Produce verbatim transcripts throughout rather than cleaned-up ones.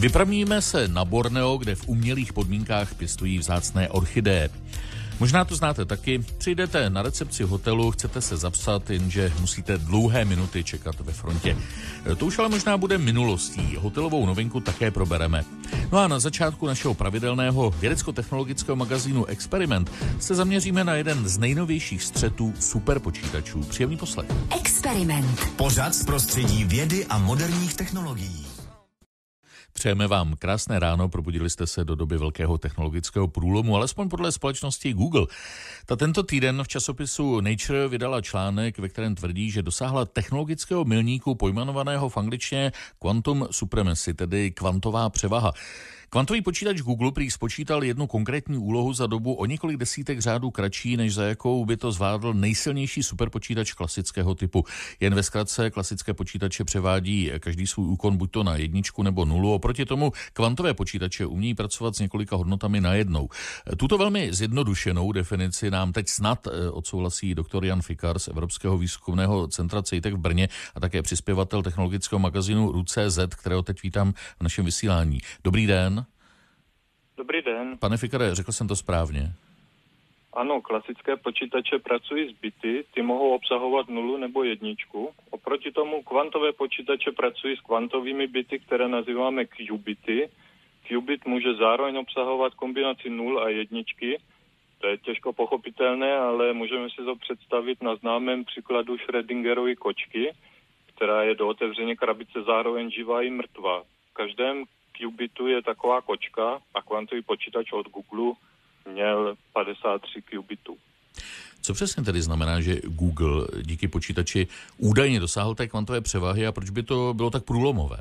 Vypravíme se na Borneo, kde v umělých podmínkách pěstují vzácné orchideje. Možná to znáte taky, přijdete na recepci hotelu, chcete se zapsat, jenže musíte dlouhé minuty čekat ve frontě. To už ale možná bude minulostí, hotelovou novinku také probereme. No a na začátku našeho pravidelného vědecko-technologického magazínu Experiment se zaměříme na jeden z nejnovějších střetů superpočítačů. Příjemný poslech. Experiment. Pořad z prostředí vědy a moderních technologií. Přejeme vám krásné ráno, probudili jste se do doby velkého technologického průlomu, alespoň podle společnosti Google. Ta tento týden v časopisu Nature vydala článek, ve kterém tvrdí, že dosáhla technologického milníku pojmenovaného v angličtině quantum supremacy, tedy kvantová převaha. Kvantový počítač Google prý spočítal jednu konkrétní úlohu za dobu o několik desítek řádů kratší, než za jakou by to zvládl nejsilnější superpočítač klasického typu. Jen ve zkratce klasické počítače převádí každý svůj úkon buď to na jedničku nebo nulu, oproti tomu kvantové počítače umějí pracovat s několika hodnotami najednou. Tuto velmi zjednodušenou definici nám teď snad odsouhlasí doktor Jan Fikar z Evropského výzkumného centra CEITEC v Brně a také přispěvatel technologického magazínu R U C Z, kterého teď vítám v našem vysílání. Dobrý den. Dobrý den. Pane Fikare, řekl jsem to správně? Ano, klasické počítače pracují s bity, ty mohou obsahovat nulu nebo jedničku. Oproti tomu kvantové počítače pracují s kvantovými bity, které nazýváme qubity. Qubit může zároveň obsahovat kombinaci nul a jedničky. To je těžko pochopitelné, ale můžeme si to představit na známém příkladu Schrödingerovy kočky, která je do otevření krabice zároveň živá i mrtvá. V každém qbitu je taková kočka a kvantový počítač od Google měl padesát tři qubitů. Co přesně tedy znamená, že Google díky počítači údajně dosáhl té kvantové převahy a proč by to bylo tak průlomové?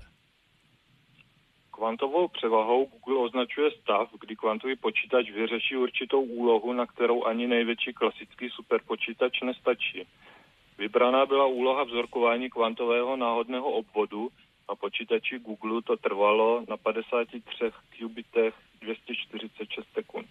Kvantovou převahou Google označuje stav, kdy kvantový počítač vyřeší určitou úlohu, na kterou ani největší klasický superpočítač nestačí. Vybraná byla úloha vzorkování kvantového náhodného obvodu a počítači Google to trvalo na padesáti třech qubitech dvě stě čtyřicet šest sekund.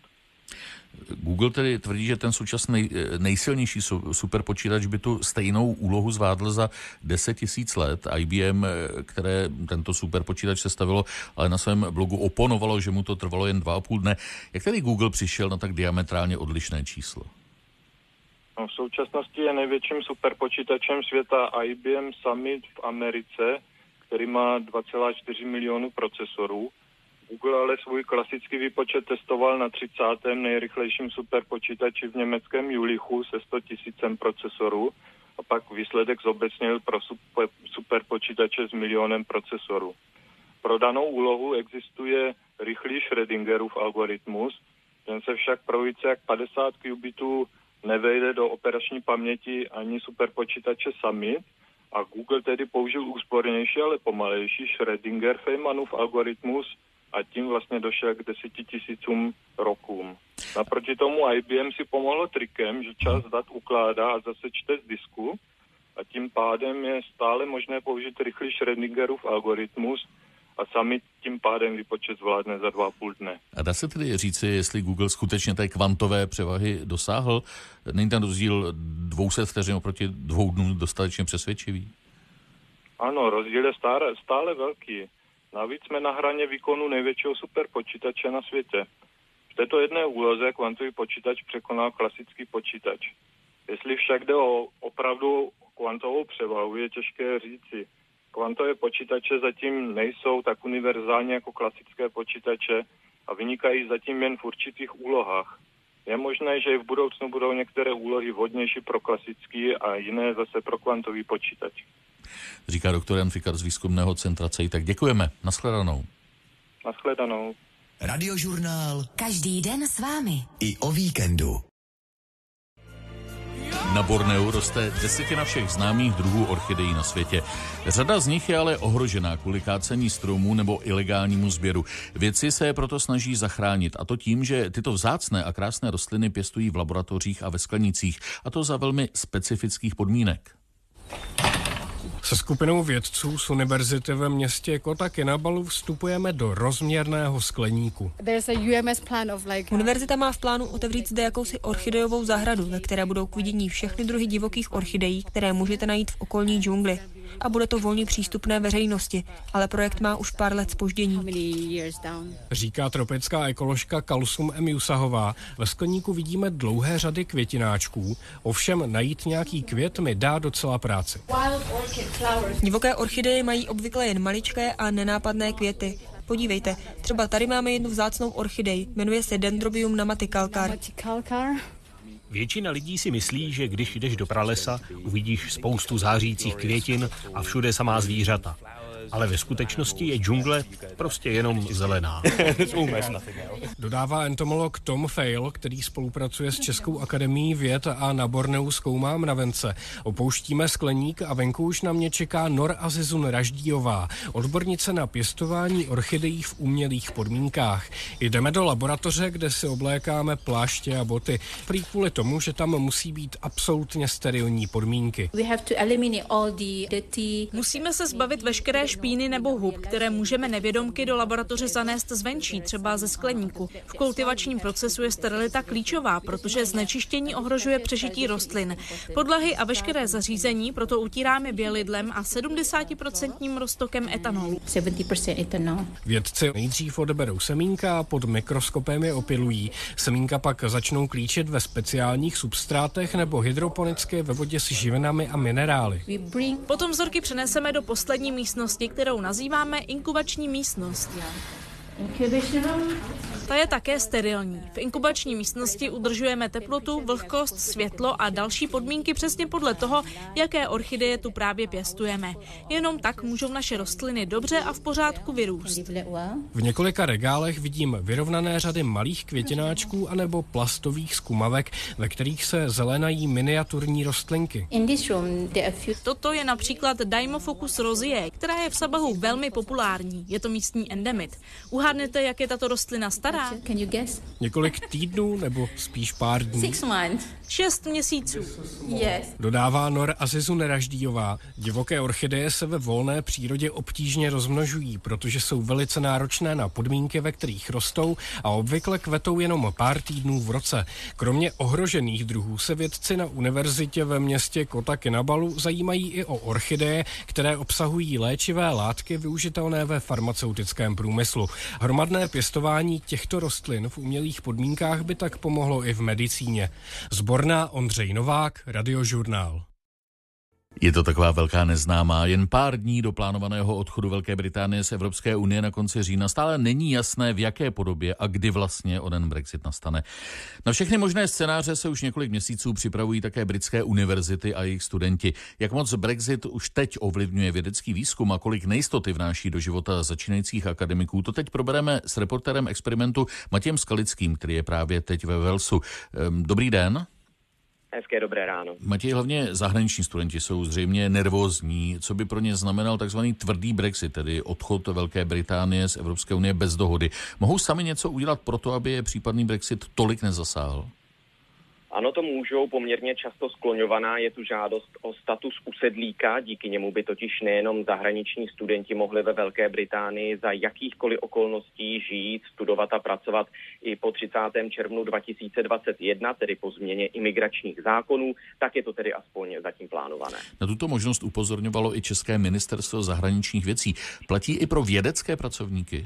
Google tedy tvrdí, že ten současný nejsilnější superpočítač by tu stejnou úlohu zvládl za deset tisíc let. I B M, které tento superpočítač sestavilo, ale na svém blogu oponovalo, že mu to trvalo jen dva a půl dne. Jak tedy Google přišel na tak diametrálně odlišné číslo? No, v současnosti je největším superpočítačem světa I B M Summit v Americe, který má dva celá čtyři milionu procesorů. Google ale svůj klasický výpočet testoval na třicátém nejrychlejším superpočítači v německém Jülichu se sto tisícem procesorů a pak výsledek zobecnil pro super, superpočítače s milionem procesorů. Pro danou úlohu existuje rychlý Schrödingerův algoritmus, ten se však pro více jak padesát qubitů nevejde do operační paměti ani superpočítače Summit, a Google tedy použil úspornější, ale pomalejší Schrödinger-Feynmanův algoritmus a tím vlastně došel k deseti tisícům rokům. Naproti tomu I B M si pomohlo trikem, že čas dat ukládá a zase čte z disku a tím pádem je stále možné použít rychlý Schrödingerův algoritmus a sami tím pádem výpočet zvládne za dva a půl dne. A dá se tedy říci, jestli Google skutečně té kvantové převahy dosáhl? Není ten rozdíl dvě stě vteřin oproti dvou dnů dostatečně přesvědčivý? Ano, rozdíl je stále, stále velký. Navíc jsme na hraně výkonu největšího superpočítače na světě. V této jedné úloze kvantový počítač překonal klasický počítač. Jestli však jde o opravdu kvantovou převahu, je těžké říci. Kvantové počítače zatím nejsou tak univerzální jako klasické počítače a vynikají zatím jen v určitých úlohách. Je možné, že i v budoucnu budou některé úlohy vhodnější pro klasický a jiné zase pro kvantový počítač. Říká doktor Jan Fikar z výzkumného centra CEITEC. Děkujeme. Nashledanou. Nashledanou. Radiožurnál. Každý den s vámi. I o víkendu. Na Borneu roste desetina všech známých druhů orchidejí na světě. Řada z nich je ale ohrožená kvůli kácení stromů nebo ilegálnímu sběru. Vědci se je proto snaží zachránit, a to tím, že tyto vzácné a krásné rostliny pěstují v laboratořích a ve sklenicích, a to za velmi specifických podmínek. Se skupinou vědců z univerzity ve městě Kota Kinabalu vstupujeme do rozměrného skleníku. Univerzita má v plánu otevřít zde jakousi orchidejovou zahradu, ve které budou k vidění všechny druhy divokých orchidejí, které můžete najít v okolní džungli. a bude to volně přístupné veřejnosti, ale projekt má už pár let zpoždění. Říká tropická ekoložka Kalsum M. Jusahová. Ve skleníku vidíme dlouhé řady květináčků, ovšem najít nějaký květ mi dá docela práci. Divoké orchideje mají obvykle jen maličké a nenápadné květy. Podívejte, třeba tady máme jednu vzácnou orchidej, jmenuje se Dendrobium namaticalcar. Většina lidí si myslí, že když jdeš do pralesa, uvidíš spoustu zářících květin a všude samá zvířata. Ale ve skutečnosti je džungle prostě jenom zelená. Dodává entomolog Tom Fail, který spolupracuje s Českou akademií věd a na Borneu zkoumá mravence. Opouštíme skleník a venku už na mě čeká Nor Azizun Raždíjová, odbornice na pěstování orchidejí v umělých podmínkách. Jdeme do laboratoře, kde si oblékáme pláště a boty. Prý kvůli tomu, že tam musí být absolutně sterilní podmínky. Musíme se zbavit veškeré špíny nebo hub, které můžeme nevědomky do laboratoře zanést zvenčí, třeba ze skleníku. V kultivačním procesu je sterilita klíčová, protože znečištění ohrožuje přežití rostlin. Podlahy a veškeré zařízení proto utíráme bělidlem a sedmdesátiprocentním roztokem etanolu. Vědci nejdřív odeberou semínka a pod mikroskopem je opilují. Semínka pak začnou klíčit ve speciálních substrátech nebo hydroponicky ve vodě s živinami a minerály. Potom vzorky přeneseme do poslední místnosti, kterou nazýváme inkubační místnost. Ta je také sterilní. V inkubační místnosti udržujeme teplotu, vlhkost, světlo a další podmínky přesně podle toho, jaké orchideje tu právě pěstujeme. Jenom tak můžou naše rostliny dobře a v pořádku vyrůst. V několika regálech vidím vyrovnané řady malých květináčků anebo plastových zkumavek, ve kterých se zelenají miniaturní rostlinky. Toto je například Dimophocus rosea, která je v Sabahu velmi populární. Je to místní endemit. Uhádnete, jak je tato rostlina stará? Několik týdnů nebo spíš pár dní? Šest měsíců. Yes. Dodává Nor Azizun Raždíjová. Divoké orchideje se ve volné přírodě obtížně rozmnožují, protože jsou velice náročné na podmínky, ve kterých rostou a obvykle kvetou jenom pár týdnů v roce. Kromě ohrožených druhů se vědci na univerzitě ve městě Kota Kinabalu zajímají i o orchideje, které obsahují léčivé látky využitelné ve farmaceutickém průmyslu. Hromadné pěstování těchto rostlin v umělých podmínkách by tak pomohlo i v medicíně. Z Borna Ondřej Novák, Radiožurnál. Je to taková velká neznámá. Jen pár dní do plánovaného odchodu Velké Británie z Evropské unie na konci října stále není jasné, v jaké podobě a kdy vlastně onen Brexit nastane. Na všechny možné scénáře se už několik měsíců připravují také britské univerzity a jejich studenti. Jak moc Brexit už teď ovlivňuje vědecký výzkum a kolik nejistoty vnáší do života začínajících akademiků, to teď probereme s reportérem Experimentu Matějem Skalickým, který je právě teď ve Walesu. Dobrý den. Hezké dobré ráno. Matěj, hlavně zahraniční studenti jsou zřejmě nervózní, co by pro ně znamenal takzvaný tvrdý Brexit, tedy odchod Velké Británie z Evropské unie bez dohody. Mohou sami něco udělat pro to, aby je případný Brexit tolik nezasáhl? Ano, to můžou, poměrně často skloňovaná je tu žádost o status usedlíka, díky němu by totiž nejenom zahraniční studenti mohli ve Velké Británii za jakýchkoliv okolností žít, studovat a pracovat i po třicátého června dva tisíce dvacet jedna, tedy po změně imigračních zákonů, tak je to tedy aspoň zatím plánované. Na tuto možnost upozorňovalo i České ministerstvo zahraničních věcí. Platí i pro vědecké pracovníky?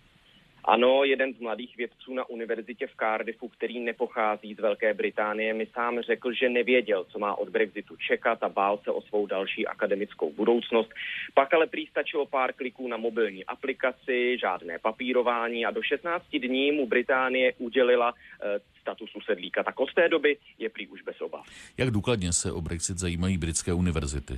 Ano, jeden z mladých vědců na univerzitě v Cardiffu, který nepochází z Velké Británie, mi sám řekl, že nevěděl, co má od Brexitu čekat a bál se o svou další akademickou budoucnost. Pak ale prý stačilo pár kliků na mobilní aplikaci, žádné papírování a do šestnácti dní mu Británie udělila e, status usedlíka. Tak od té doby je prý už bez obav. Jak důkladně se o Brexit zajímají britské univerzity?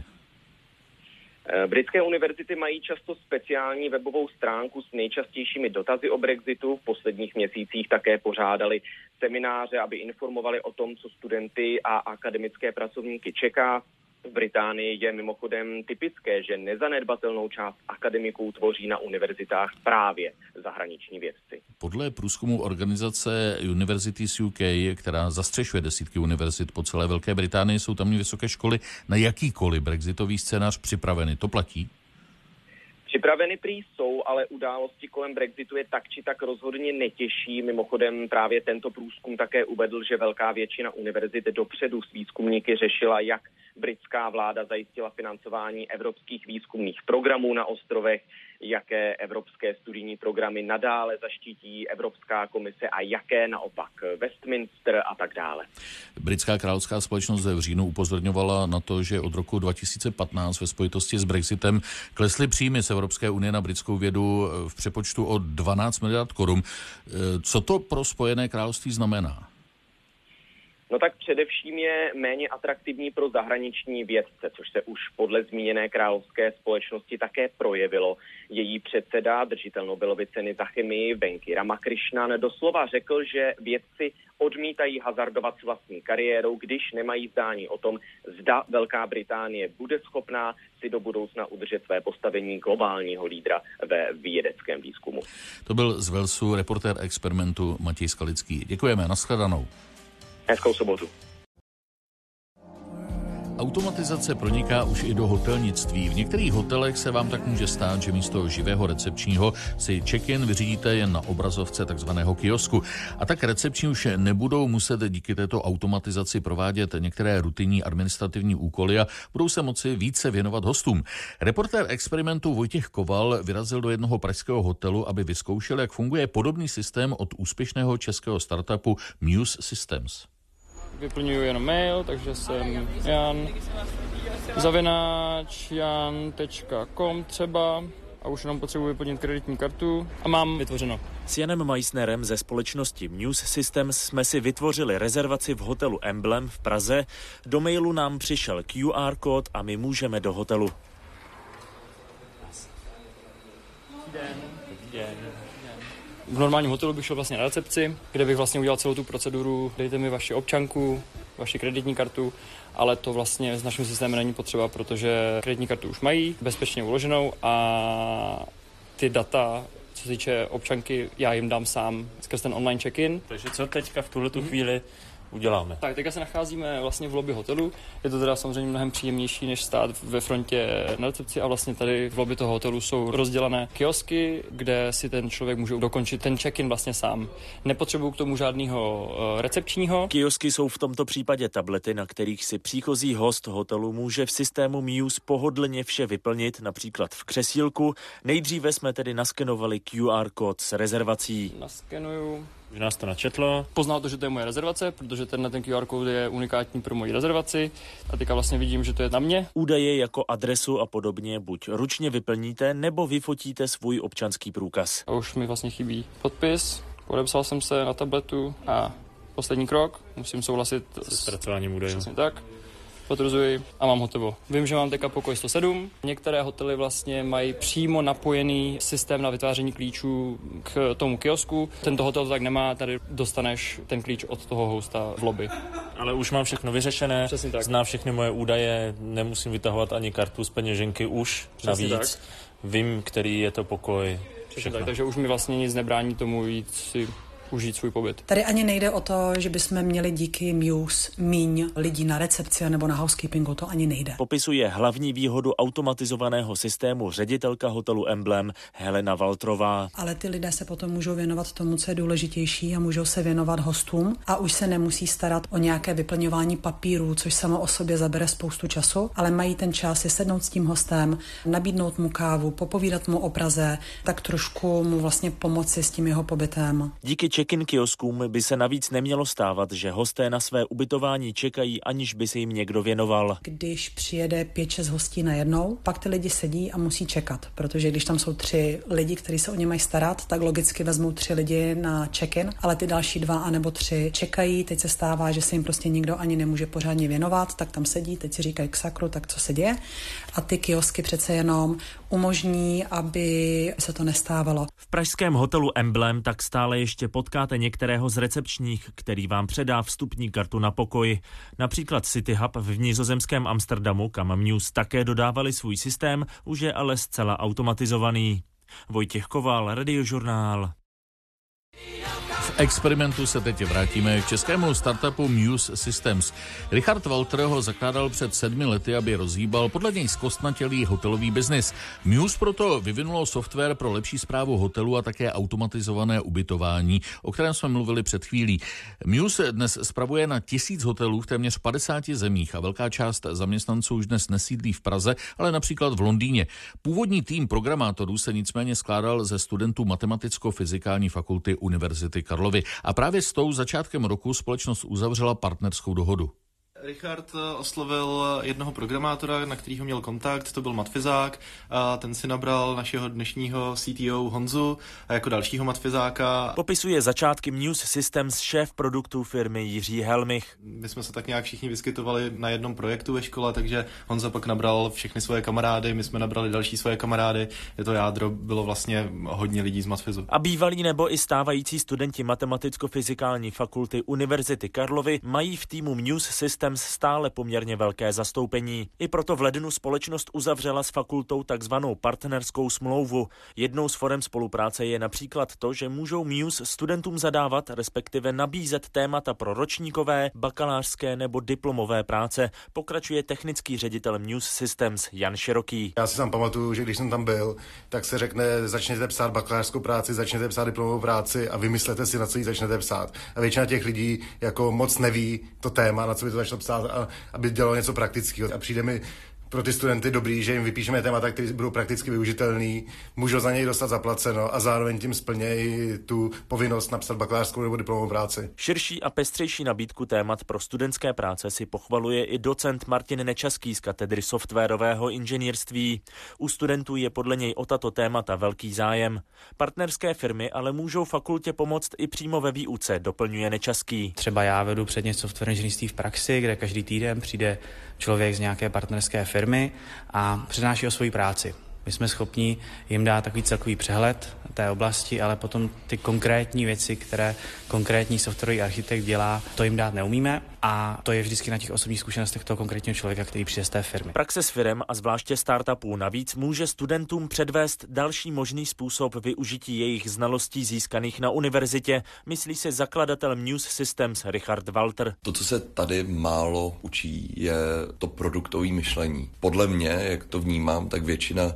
Britské univerzity mají často speciální webovou stránku s nejčastějšími dotazy o Brexitu. V posledních měsících také pořádali semináře, aby informovali o tom, co studenty a akademické pracovníky čeká. V Británii je mimochodem typické, že nezanedbatelnou část akademiků tvoří na univerzitách právě zahraniční vědci. Podle průzkumu organizace Universities U K, která zastřešuje desítky univerzit po celé Velké Británii, jsou tamní vysoké školy na jakýkoliv brexitový scénář připraveny. To platí? Připraveny prý jsou, ale události kolem Brexitu je tak či tak rozhodně netěší. Mimochodem právě tento průzkum také uvedl, že velká většina univerzit dopředu s výzkumníky řešila, jak britská vláda zajistila financování evropských výzkumných programů na ostrovech, jaké evropské studijní programy nadále zaštítí Evropská komise a jaké naopak Westminster a tak dále. Britská královská společnost v říjnu upozorňovala na to, že od roku dva tisíce patnáct ve spojitosti s Brexitem klesly příjmy z Evropské unie na britskou vědu v přepočtu o dvanáct miliard korun. Co to pro Spojené království znamená? No tak především je méně atraktivní pro zahraniční vědce, což se už podle zmíněné královské společnosti také projevilo. Její předseda, držitel Nobelovy ceny za chemii Venki Ramakrishnan, doslova řekl, že vědci odmítají hazardovat s vlastní kariérou, když nemají zdání o tom, zda Velká Británie bude schopná si do budoucna udržet své postavení globálního lídra ve vědeckém výzkumu. To byl z Walesu reportér Experimentu Matěj Skalický. Děkujeme, nashledanou. Hezkou sobotu. Automatizace proniká už i do hotelnictví. V některých hotelech se vám tak může stát, že místo živého recepčního si check-in vyřídíte jen na obrazovce takzvaného kiosku. A tak recepční už nebudou muset díky této automatizaci provádět některé rutinní administrativní úkoly a budou se moci více věnovat hostům. Reportér Experimentu Vojtěch Koval vyrazil do jednoho pražského hotelu, aby vyzkoušel, jak funguje podobný systém od úspěšného českého startupu Muse Systems. Vyplňuji jenom mail, takže jsem Jan, zavináč jan tečka com třeba a už jenom potřebuji vyplnit kreditní kartu a mám vytvořeno. S Janem Meissnerem ze společnosti Muse Systems jsme si vytvořili rezervaci v hotelu Emblem v Praze. Do mailu nám přišel Q R kód a my můžeme do hotelu. V normálním hotelu bych šel vlastně na recepci, kde bych vlastně udělal celou tu proceduru, dejte mi vaši občanku, vaši kreditní kartu, ale to vlastně s naším systémem není potřeba, protože kreditní kartu už mají bezpečně uloženou a ty data, co se týče občanky, já jim dám sám skrz ten online check-in. Takže co teďka v tuhletu hmm. chvíli uděláme? Tak, teďka se nacházíme vlastně v lobby hotelu. Je to teda samozřejmě mnohem příjemnější, než stát ve frontě na recepci a vlastně tady v lobby toho hotelu jsou rozdělané kiosky, kde si ten člověk může dokončit ten check-in vlastně sám. Nepotřebuju k tomu žádného uh, recepčního. Kiosky jsou v tomto případě tablety, na kterých si příchozí host hotelu může v systému Muse pohodlně vše vyplnit, například v křesílku. Nejdříve jsme tedy naskenovali Q R kód s rezervací. Naskenuju. Už nás to načetlo. Poznal to, že to je moje rezervace, protože tenhle ten Q R kód je unikátní pro moji rezervaci a teďka vlastně vidím, že to je na mě. Údaje jako adresu a podobně buď ručně vyplníte, nebo vyfotíte svůj občanský průkaz. A už mi vlastně chybí podpis, podepsal jsem se na tabletu a poslední krok, musím souhlasit se zpracováním údajů. Přesně tak. Potvrzuji a mám hotovo. Vím, že mám teďka pokoj sto sedm. Některé hotely vlastně mají přímo napojený systém na vytváření klíčů k tomu kiosku. Tento hotel to tak nemá, tady dostaneš ten klíč od toho hosta v lobby. Ale už mám všechno vyřešené, zná všechny moje údaje, nemusím vytahovat ani kartu z peněženky už. Přesně navíc. Tak. Vím, který je to pokoj. Tak, takže už mi vlastně nic nebrání tomu jít si užít svůj pobyt. Tady ani nejde o to, že bychom měli díky Muse míň lidí na recepci nebo na housekeepingu, to ani nejde. Popisuje hlavní výhodu automatizovaného systému ředitelka hotelu Emblem Helena Valtrová. Ale ty lidé se potom můžou věnovat tomu, co je důležitější a můžou se věnovat hostům a už se nemusí starat o nějaké vyplňování papírů, což samo o sobě zabere spoustu času, ale mají ten čas si sednout s tím hostem, nabídnout mu kávu, popovídat mu o Praze, tak trošku mu vlastně pomoci s tím jeho pobytem. Díky check-in kioskům by se navíc nemělo stávat, že hosté na své ubytování čekají, aniž by se jim někdo věnoval. Když přijede pět, šest hostí najednou, pak ty lidi sedí a musí čekat, protože když tam jsou tři lidi, kteří se o ně mají starat, tak logicky vezmou tři lidi na check-in, ale ty další dva anebo tři čekají, teď se stává, že se jim prostě nikdo ani nemůže pořádně věnovat, tak tam sedí, teď si říkají k sakru, tak co se děje. A ty kiosky přece jenom umožní, aby se to nestávalo. V pražském hotelu Emblem tak stále ještě potkáte některého z recepčních, který vám předá vstupní kartu na pokoj. Například City Hub v nizozemském Amsterdamu, kam Muse také dodávali svůj systém, už je ale zcela automatizovaný. Vojtěch Koval, Radiožurnál. V experimentu se teď vrátíme k českému startupu Muse Systems. Richard Walter ho zakládal před sedmi lety, aby rozhýbal podle něj zkostnatělý hotelový biznis. Muse proto vyvinulo software pro lepší správu hotelu a také automatizované ubytování, o kterém jsme mluvili před chvílí. Muse dnes spravuje na tisíc hotelů v téměř padesáti zemích a velká část zaměstnanců už dnes nesídlí v Praze, ale například v Londýně. Původní tým programátorů se nicméně skládal ze studentů Matematicko-fyzikální fakulty Univerzity Karlovy. A právě s tou začátkem roku společnost uzavřela partnerskou dohodu. Richard oslovil jednoho programátora, na kterýho měl kontakt, to byl matfyzák, a ten si nabral našeho dnešního C T O Honzu a jako dalšího matfyzáka. Popisuje začátky Muse Systems šéf produktů firmy Jiří Helmich. My jsme se tak nějak všichni vyskytovali na jednom projektu ve škole, takže Honza pak nabral všechny svoje kamarády, my jsme nabrali další svoje kamarády, je to jádro, bylo vlastně hodně lidí z matfyzu. A bývalí nebo i stávající studenti Matematicko-fyzikální fakulty Univerzity Karlovy mají v týmu Muse Systems stále poměrně velké zastoupení. I proto v lednu společnost uzavřela s fakultou takzvanou partnerskou smlouvu. Jednou z forem spolupráce je například to, že můžou Muse studentům zadávat, respektive nabízet témata pro ročníkové, bakalářské nebo diplomové práce, pokračuje technický ředitel Muse Systems Jan Široký. Já si sám pamatuju, že když jsem tam byl, tak se řekne, začněte psát bakalářskou práci, začněte psát diplomovou práci a vymyslete si, na co ji začnete psát. A většina těch lidí jako moc neví to téma, na co by to začalo psát, a aby dělalo něco praktického. A přijde mi pro ty studenty dobrý, že jim vypíšeme témata, které budou prakticky využitelný, můžou za něj dostat zaplaceno a zároveň tím splnějí tu povinnost napsat bakalářskou nebo diplomovou práci. Širší a pestřejší nabídku témat pro studentské práce si pochvaluje i docent Martin Nečaský z katedry softwarového inženýrství. U studentů je podle něj o tato témata velký zájem. Partnerské firmy ale můžou fakultě pomoct i přímo ve výuce, doplňuje Nečaský. Třeba já vedu předmět software inženýrství v praxi, kde každý týden přijde člověk z nějaké partnerské firmy a přednáší o svoji práci. My jsme schopni jim dát takový celkový přehled té oblasti, ale potom ty konkrétní věci, které konkrétní softwarový architekt dělá, to jim dát neumíme a to je vždycky na těch osobních zkušenostech toho konkrétního člověka, který přijde z té firmy. Praxe s firem a zvláště startupů navíc může studentům předvést další možný způsob využití jejich znalostí získaných na univerzitě, myslí si zakladatel Muse Systems Richard Walter. To, co se tady málo učí, je to produktové myšlení. Podle mě, jak to vnímám, tak většina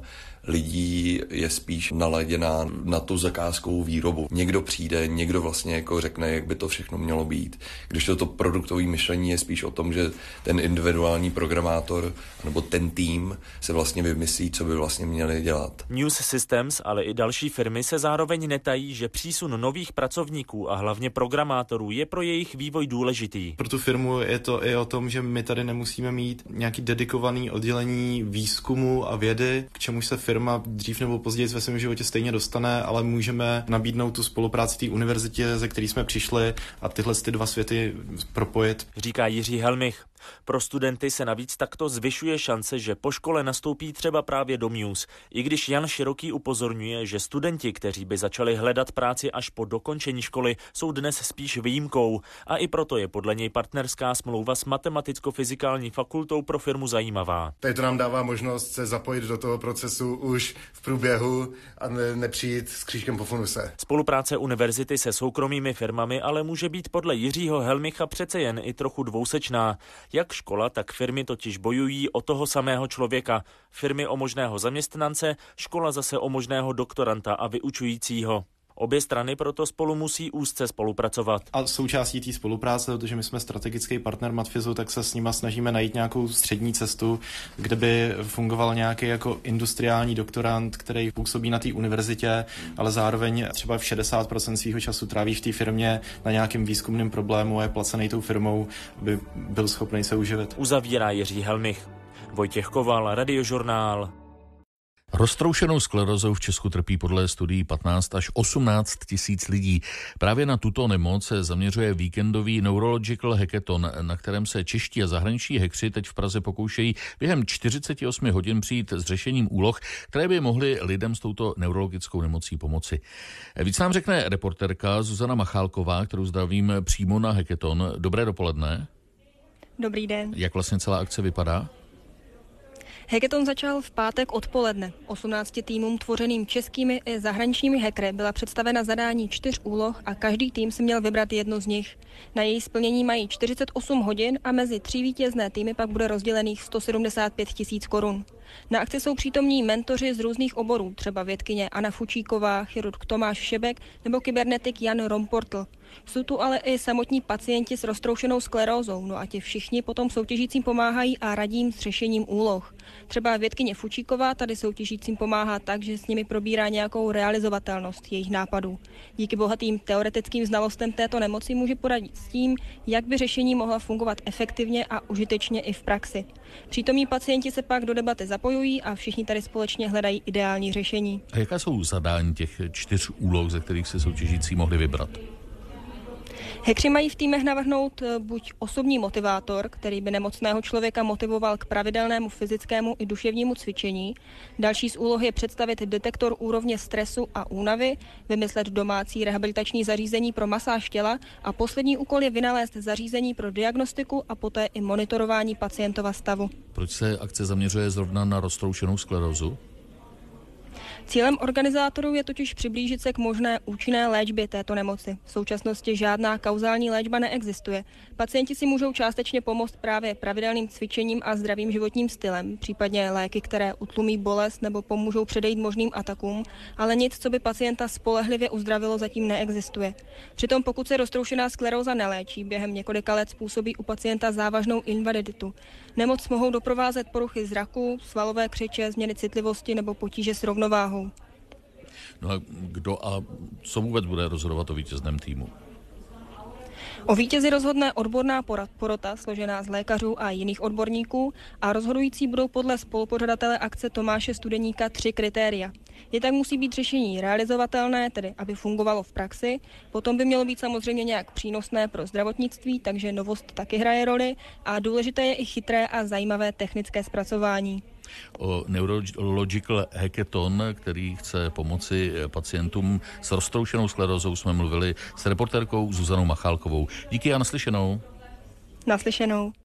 lidí je spíš naladěná na tu zakázkovou výrobu. Někdo přijde, někdo vlastně jako řekne, jak by to všechno mělo být. Když to produktové myšlení je spíš o tom, že ten individuální programátor nebo ten tým se vlastně vymyslí, co by vlastně měli dělat. Muse Systems, ale i další firmy se zároveň netají, že přísun nových pracovníků a hlavně programátorů je pro jejich vývoj důležitý. Pro tu firmu je to i o tom, že my tady nemusíme mít nějaký dedikovaný oddělení výzkumu a vědy, k čemuž se firma dřív nebo později ve svém životě stejně dostane, ale můžeme nabídnout tu spolupráci té univerzitě, ze které jsme přišli a tyhle ty dva světy propojit. Říká Jiří Helmich. Pro studenty se navíc takto zvyšuje šance, že po škole nastoupí třeba právě do Muse. I když Jan Široký upozorňuje, že studenti, kteří by začali hledat práci až po dokončení školy, jsou dnes spíš výjimkou. A i proto je podle něj partnerská smlouva s Matematicko-fyzikální fakultou pro firmu zajímavá. Tady to nám dává možnost se zapojit do toho procesu už v průběhu a ne, nepřijít s křížkem po funuse. Spolupráce univerzity se soukromými firmami ale může být podle Jiřího Helmicha přece jen i trochu dvousečná. Jak škola, tak firmy totiž bojují o toho samého člověka. Firmy o možného zaměstnance, škola zase o možného doktoranta a vyučujícího. Obě strany proto spolu musí úzce spolupracovat. A součástí té spolupráce, protože my jsme strategický partner Matfizu, tak se s nima snažíme najít nějakou střední cestu, kde by fungoval nějaký jako industriální doktorant, který působí na té univerzitě, ale zároveň třeba v šedesát procent svého času tráví v té firmě na nějakém výzkumném problému a je placený tou firmou, aby byl schopný se uživit. Uzavírá Jiří Helmich. Vojtěch Koval, Radiožurnál. Roztroušenou sklerózou v Česku trpí podle studií patnáct až osmnáct tisíc lidí. Právě na tuto nemoc se zaměřuje víkendový Neurological Hackathon, na kterém se čeští a zahraniční hackři teď v Praze pokoušejí během čtyřicet osm hodin přijít s řešením úloh, které by mohly lidem s touto neurologickou nemocí pomoci. Víc nám řekne reportérka Zuzana Machálková, kterou zdravím přímo na Hackathon. Dobré dopoledne. Dobrý den. Jak vlastně celá akce vypadá? Hackathon začal v pátek odpoledne. osmnácti týmům tvořeným českými i zahraničními hackery byla představena zadání čtyř úloh a každý tým si měl vybrat jednu z nich. Na její splnění mají čtyřicet osm hodin a mezi tři vítězné týmy pak bude rozdělených sto sedmdesát pět tisíc korun. Na akci jsou přítomní mentoři z různých oborů, třeba vědkyně Anna Fučíková, chirurg Tomáš Šebek nebo kybernetik Jan Romportl. Jsou tu ale i samotní pacienti s roztroušenou sklerózou, no a ti všichni potom soutěžícím pomáhají a radí jim s řešením úloh. Třeba vědkyně Fučíková tady soutěžícím pomáhá tak, že s nimi probírá nějakou realizovatelnost jejich nápadů. Díky bohatým teoretickým znalostem této nemoci může poradit s tím, jak by řešení mohla fungovat efektivně a užitečně i v praxi. Přítomní pacienti se pak do debaty zapojují a všichni tady společně hledají ideální řešení. A jaká jsou zadání těch čtyř úloh, ze kterých se soutěžící mohli vybrat? Hackři mají v týmech navrhnout buď osobní motivátor, který by nemocného člověka motivoval k pravidelnému fyzickému i duševnímu cvičení. Další z úloh je představit detektor úrovně stresu a únavy, vymyslet domácí rehabilitační zařízení pro masáž těla a poslední úkol je vynalézt zařízení pro diagnostiku a poté i monitorování pacientova stavu. Proč se akce zaměřuje zrovna na roztroušenou sklerózu? Cílem organizátorů je totiž přiblížit se k možné účinné léčbě této nemoci. V současnosti žádná kauzální léčba neexistuje. Pacienti si můžou částečně pomoct právě pravidelným cvičením a zdravým životním stylem, případně léky, které utlumí bolest nebo pomůžou předejít možným atakům, ale nic, co by pacienta spolehlivě uzdravilo, zatím neexistuje. Přitom pokud se roztroušená skleróza neléčí, během několika let způsobí u pacienta závažnou invaliditu. Nemoc mohou doprovázet poruchy zraku, svalové křeče, změny citlivosti nebo potíže s rovnováhou. No a kdo a co vůbec bude rozhodovat o vítězném týmu? O vítězi rozhodne odborná porota složená z lékařů a jiných odborníků a rozhodující budou podle spolupořadatele akce Tomáše Studeníka tři kritéria. Je tak musí být řešení realizovatelné, tedy aby fungovalo v praxi, potom by mělo být samozřejmě nějak přínosné pro zdravotnictví, takže novost taky hraje roli a důležité je i chytré a zajímavé technické zpracování. O Neurological Hackathon, který chce pomoci pacientům s roztroušenou sklerózou, jsme mluvili s reportérkou Zuzanou Machálkovou. Díky a naslyšenou. Naslyšenou.